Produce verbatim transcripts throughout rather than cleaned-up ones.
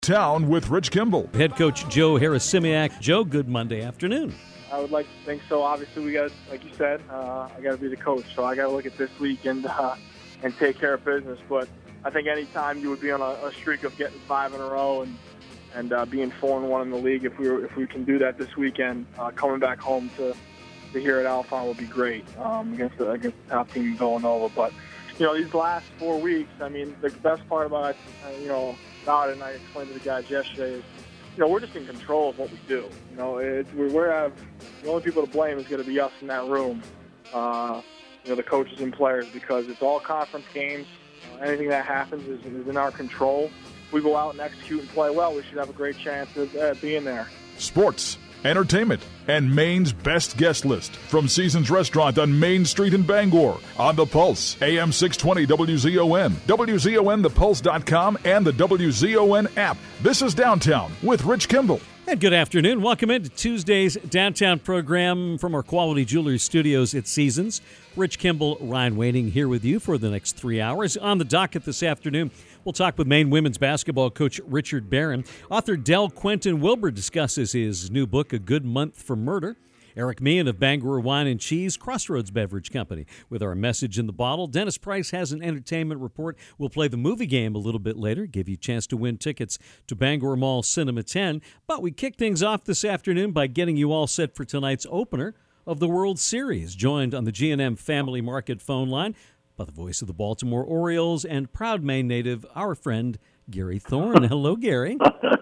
Town with Rich Kimball. Head coach Joe Harasimiak. Joe, good Monday afternoon. I would like to think so. Obviously, we got, like you said, uh, I got to be the coach, so I got to look at this week and uh, and take care of business. But I think any time you would be on a, a streak of getting five in a row and and uh, being four and one in the league, if we were, if we can do that this weekend, uh, coming back home to to here at Alphon would be great um, against the against the top team Villanova. But you know, these last four weeks, I mean, the best part about uh, you know about it, and I explained to the guys yesterday, is you know we're just in control of what we do. You know, it's, we're, we're have, the only people to blame is going to be us in that room. Uh, you know, the coaches and players, because it's all conference games. Uh, anything that happens is, is in our control. If we go out and execute and play well, we should have a great chance of uh, being there. Sports, entertainment, and Maine's best guest list from Seasons Restaurant on Main Street in Bangor. On The Pulse, A M six twenty W Z O N, W Z O N the pulse dot com, and the W Z O N app. This is Downtown with Rich Kimball. And good afternoon. Welcome into Tuesday's Downtown program from our Quality Jewelry Studios at Seasons. Rich Kimball, Ryan Waning here with you for the next three hours. On the docket this afternoon, we'll talk with Maine women's basketball coach Richard Barron. Author Del Quentin Wilbur discusses his new book, A Good Month for Murder. Eric Meehan of Bangor Wine and Cheese, Crossroads Beverage Company, with our message in the bottle. Dennis Price has an entertainment report. We'll play the movie game a little bit later, give you a chance to win tickets to Bangor Mall Cinema ten. But we kick things off this afternoon by getting you all set for tonight's opener of the World Series, joined on the G and M Family Market phone line by the voice of the Baltimore Orioles and proud Maine native, our friend Gary Thorne. Hello, Gary.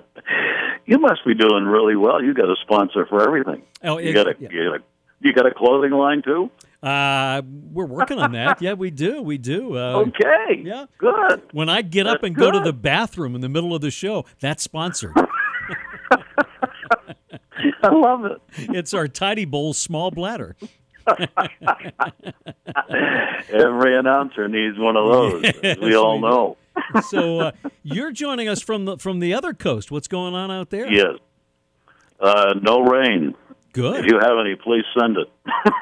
You must be doing really well. You got a sponsor for everything. Oh, it, you got a, yeah. you got a you got a clothing line too? Uh, we're working on that. Yeah, we do. We do. Uh, okay. Yeah. Good. When I get That's up and good. go to the bathroom in the middle of the show, that's sponsored. I love it. It's our Tidy Bowl small bladder. Every announcer needs one of those, as we all know. So uh, you're joining us from the from the other coast. What's going on out there? Yes. Uh, no rain. Good. If you have any, please send it.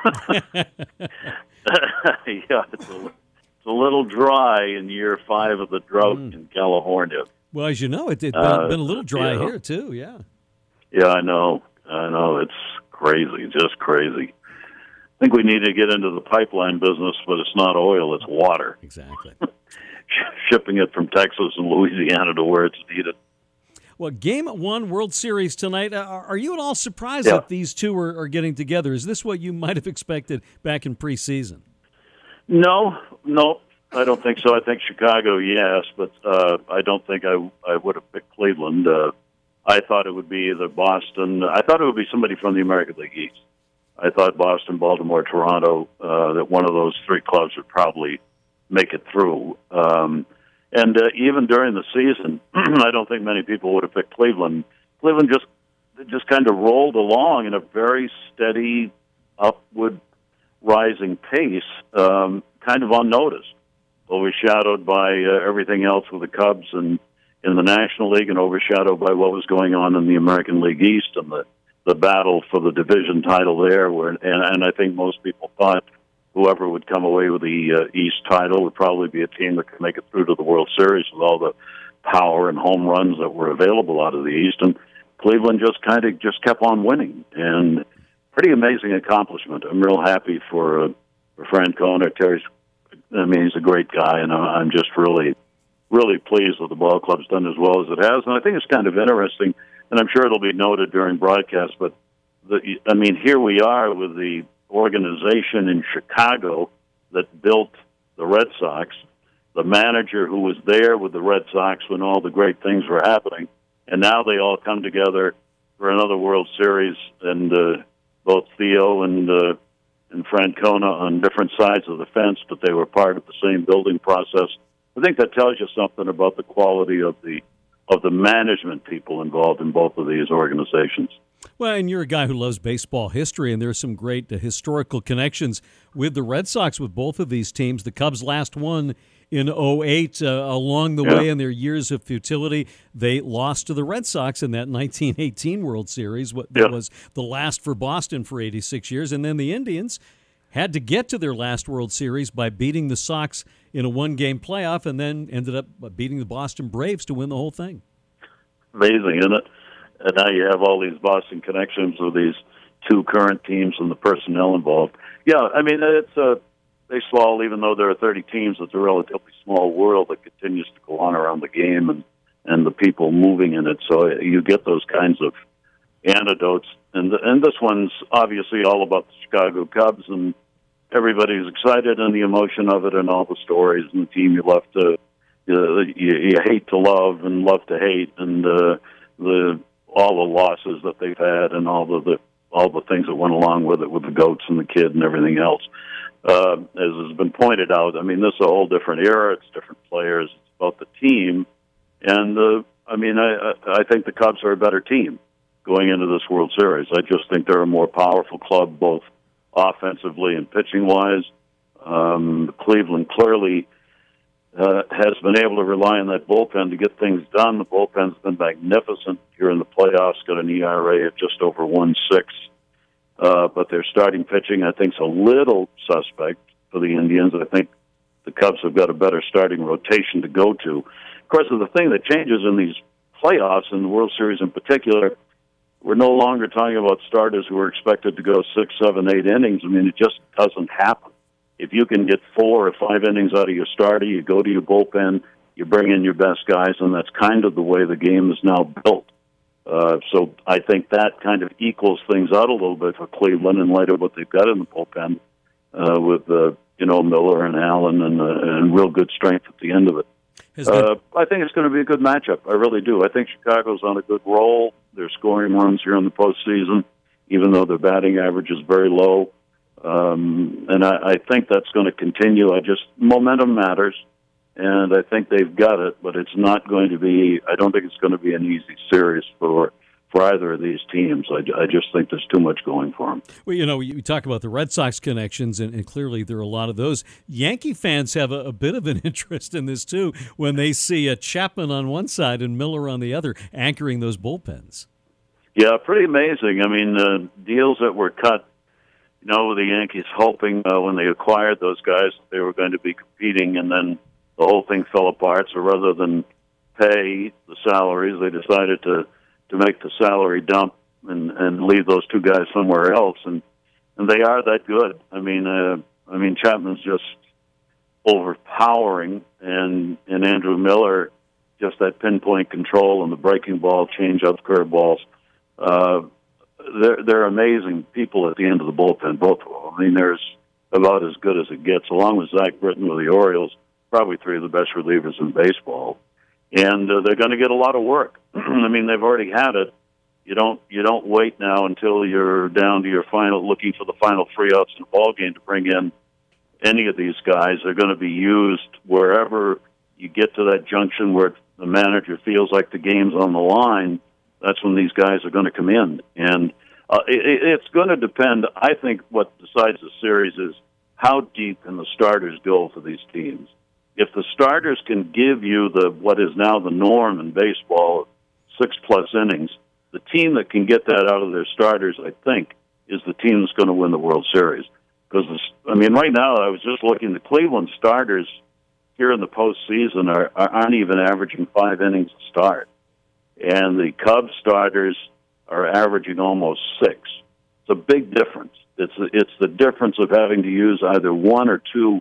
Yeah, it's a, it's a little dry in year five of the drought mm. in California. Well, as you know, it, it's been, uh, been a little dry yeah. here, too, yeah. Yeah, I know. I know. It's crazy, just crazy. I think we need to get into the pipeline business, but it's not oil, it's water. Exactly. Shipping it from Texas and Louisiana to where it's needed. Well, Game One World Series tonight. Uh, are you at all surprised yeah. that these two are, are getting together? Is this what you might have expected back in preseason? No, no, I don't think so. I think Chicago, yes, but uh, I don't think I I would have picked Cleveland. Uh, I thought it would be either Boston. I thought it would be somebody from the American League East. I thought Boston, Baltimore, Toronto, uh, that one of those three clubs would probably make it through. Um, and uh, even during the season, I don't think many people would have picked Cleveland. Cleveland just just kind of rolled along in a very steady, upward rising pace, um, kind of unnoticed, overshadowed by uh, everything else with the Cubs and in the National League, and overshadowed by what was going on in the American League East and the, the battle for the division title there. Where and, and I think most people thought whoever would come away with the uh, East title would probably be a team that could make it through to the World Series with all the power and home runs that were available out of the East. And Cleveland just kind of just kept on winning, and pretty amazing accomplishment. I'm real happy for, uh, for Francona. Terry's, I mean, he's a great guy, and I'm just really, really pleased that the ball club's done as well as it has. And I think it's kind of interesting, and I'm sure it'll be noted during broadcast, but the, I mean, here we are with the organization in Chicago that built the Red Sox, the manager who was there with the Red Sox when all the great things were happening, and now they all come together for another World Series, and uh, both Theo and uh, and Francona on different sides of the fence, but they were part of the same building process. I think that tells you something about the quality of the of the management people involved in both of these organizations. Well, and you're a guy who loves baseball history, and there's some great uh, historical connections with the Red Sox with both of these teams. The Cubs last won in oh eight. Uh, along the yeah. way in their years of futility, they lost to the Red Sox in that nineteen eighteen World Series. What that yeah. was the last for Boston for eighty-six years. And then the Indians had to get to their last World Series by beating the Sox in a one-game playoff, and then ended up beating the Boston Braves to win the whole thing. Amazing, isn't it? And now you have all these Boston connections with these two current teams and the personnel involved. Yeah, I mean, it's a baseball, even though there are thirty teams, it's a relatively small world that continues to go on around the game and, and the people moving in it. So you get those kinds of anecdotes. And, and this one's obviously all about the Chicago Cubs, and everybody's excited and the emotion of it and all the stories and the team you love to, uh, you, you hate to love and love to hate, and uh, the all the losses that they've had and all the, the all the things that went along with it, with the goats and the kid and everything else. Uh, as has been pointed out, I mean, this is a whole different era. It's different players. It's about the team. And, uh, I mean, I, I think the Cubs are a better team going into this World Series. I just think they're a more powerful club, both offensively and pitching-wise. Um, Cleveland clearly uh, has been able to rely on that bullpen to get things done. The bullpen's been magnificent here in the playoffs, got an E R A of just over one point six. Uh, but their starting pitching, I think, is a little suspect for the Indians. I think the Cubs have got a better starting rotation to go to. Of course, the thing that changes in these playoffs, in the World Series in particular, we're no longer talking about starters who are expected to go six, seven, eight innings. I mean, it just doesn't happen. If you can get four or five innings out of your starter, you go to your bullpen, you bring in your best guys, and that's kind of the way the game is now built. Uh, so I think that kind of equals things out a little bit for Cleveland in light of what they've got in the bullpen uh, with, uh, you know, Miller and Allen and, uh, and real good strength at the end of it. Uh, I think it's going to be a good matchup. I really do. I think Chicago's on a good roll. They're scoring runs here in the postseason, even though their batting average is very low. Um, and I, I think that's going to continue. I just momentum matters, and I think they've got it. But it's not going to be. I don't think it's going to be an easy series for for either of these teams. I, I just think there's too much going for them. Well, you know, you talk about the Red Sox connections, and, and clearly there are a lot of those. Yankee fans have a, a bit of an interest in this, too, when they see a Chapman on one side and Miller on the other, anchoring those bullpens. Yeah, pretty amazing. I mean, uh, deals that were cut, you know, the Yankees hoping uh, when they acquired those guys they were going to be competing, and then the whole thing fell apart. So rather than pay the salaries, they decided to to make the salary dump and, and leave those two guys somewhere else. And, and they are that good. I mean, uh, I mean, Chapman's just overpowering, and, and Andrew Miller, just that pinpoint control and the breaking ball, change-up, curveballs. Uh, they're, they're amazing people at the end of the bullpen, both of them. I mean, there's about as good as it gets, along with Zach Britton with the Orioles, probably three of the best relievers in baseball. And uh, they're going to get a lot of work. I mean, they've already had it. You don't you don't wait now until you're down to your final, looking for the final three outs in the ball game to bring in any of these guys. They're going to be used wherever you get to that junction where the manager feels like the game's on the line. That's when these guys are going to come in. And uh, it, it's going to depend. I think what decides the series is how deep can the starters go for these teams. If the starters can give you the what is now the norm in baseball, six-plus innings, the team that can get that out of their starters, I think, is the team that's going to win the World Series. Because, I mean, right now, I was just looking, the Cleveland starters here in the postseason are, aren't even averaging five innings a start. And the Cubs starters are averaging almost six. It's a big difference. It's it's the difference of having to use either one or two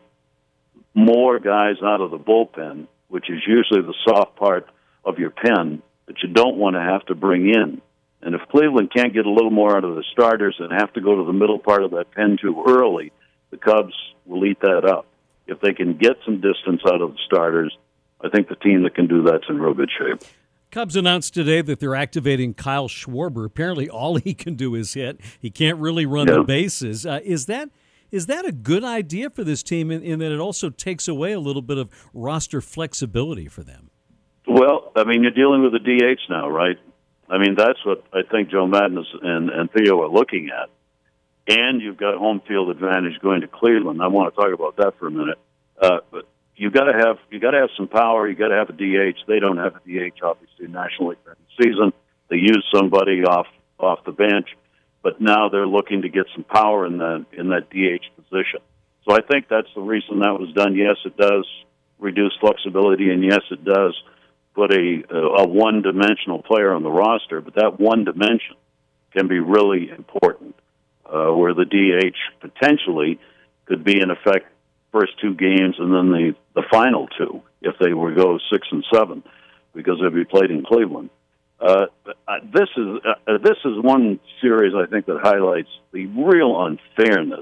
more guys out of the bullpen, which is usually the soft part of your pen that you don't want to have to bring in. And if Cleveland can't get a little more out of the starters and have to go to the middle part of that pen too early, the Cubs will eat that up. If they can get some distance out of the starters, I think the team that can do that's in real good shape. Cubs announced today that they're activating Kyle Schwarber. Apparently all he can do is hit. He can't really run yeah. the bases. Uh, is that Is that a good idea for this team in, in that it also takes away a little bit of roster flexibility for them? Well, I mean, you're dealing with a D H now, right? I mean, that's what I think Joe Madden and, and Theo are looking at. And you've got home field advantage going to Cleveland. I want to talk about that for a minute. Uh, but you got to have you got to have some power. You got to have a D H. They don't have a D H, obviously, nationally during the season. They use somebody off off the bench. But now they're looking to get some power in that in that D H position. So I think that's the reason that was done. Yes, it does reduce flexibility, and yes, it does put a a one-dimensional player on the roster, but that one dimension can be really important, uh, where the D H potentially could be in effect first two games and then the, the final two if they were to go six and seven because they'd be played in Cleveland. Uh, this is uh, this is one series I think that highlights the real unfairness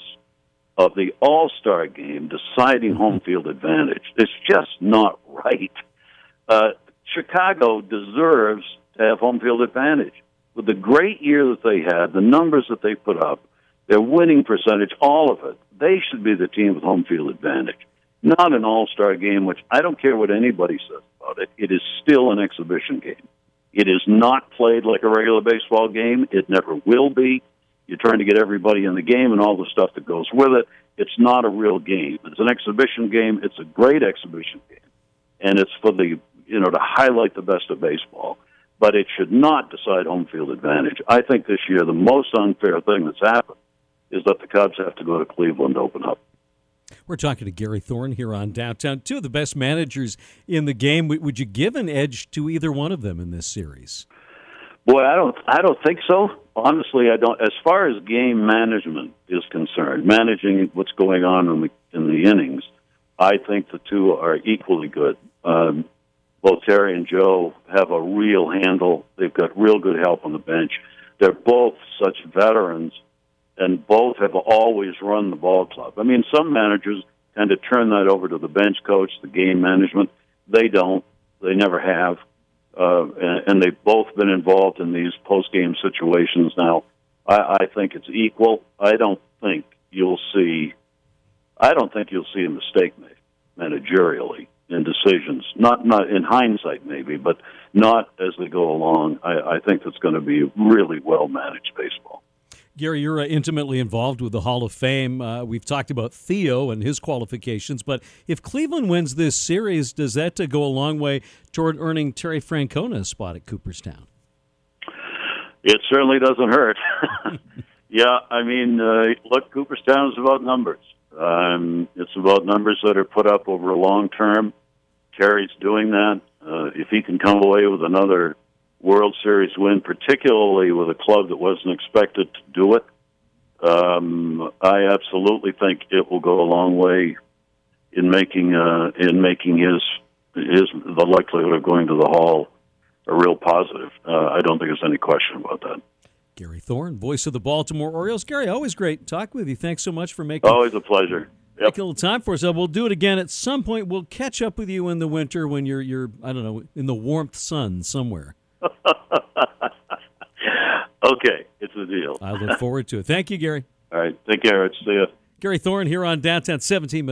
of the All-Star game deciding home field advantage. It's just not right. Uh, Chicago deserves to have home field advantage. With the great year that they had, the numbers that they put up, their winning percentage, all of it, they should be the team with home field advantage. Not an all-star game, which I don't care what anybody says about it. It is still an exhibition game. It is not played like a regular baseball game. It never will be. You're trying to get everybody in the game and all the stuff that goes with it. It's not a real game. It's an exhibition game. It's a great exhibition game. And it's for the, you know, to highlight the best of baseball. But it should not decide home field advantage. I think this year the most unfair thing that's happened is that the Cubs have to go to Cleveland to open up. We're talking to Gary Thorne here on Downtown. Two of the best managers in the game. Would you give an edge to either one of them in this series? Boy, I don't. I don't think so. Honestly, I don't. As far as game management is concerned, managing what's going on in the in the innings, I think the two are equally good. Um, both Terry and Joe have a real handle. They've got real good help on the bench. They're both such veterans, and both have always run the ball club. I mean, some managers kind of turn that over to the bench coach, the game management. They don't. They never have. Uh, and, and they've both been involved in these post-game situations now. I, I think it's equal. I don't think you'll see. I don't think you'll see a mistake made managerially in decisions. Not not in hindsight, maybe, but not as they go along. I, I think it's going to be really well managed baseball. Gary, you're uh, intimately involved with the Hall of Fame. Uh, we've talked about Theo and his qualifications, but if Cleveland wins this series, does that uh, go a long way toward earning Terry Francona a spot at Cooperstown? It certainly doesn't hurt. Yeah, I mean, uh, look, Cooperstown is about numbers. Um, it's about numbers that are put up over a long term. Terry's doing that. Uh, if he can come away with another World Series win, particularly with a club that wasn't expected to do it, um, I absolutely think it will go a long way in making uh, in making his his the likelihood of going to the Hall a real positive. Uh, I don't think there's any question about that. Gary Thorne, voice of the Baltimore Orioles. Gary, always great to talk with you. Thanks so much for making always a pleasure. Yep. Take a little time for us. Uh, we'll do it again at some point. We'll catch up with you in the winter when you're you're I don't know in the warmth sun somewhere. Okay, it's a deal. I look forward to it. Thank you, Gary. All right, take care. See you. Gary Thorne here on Downtown seventeen.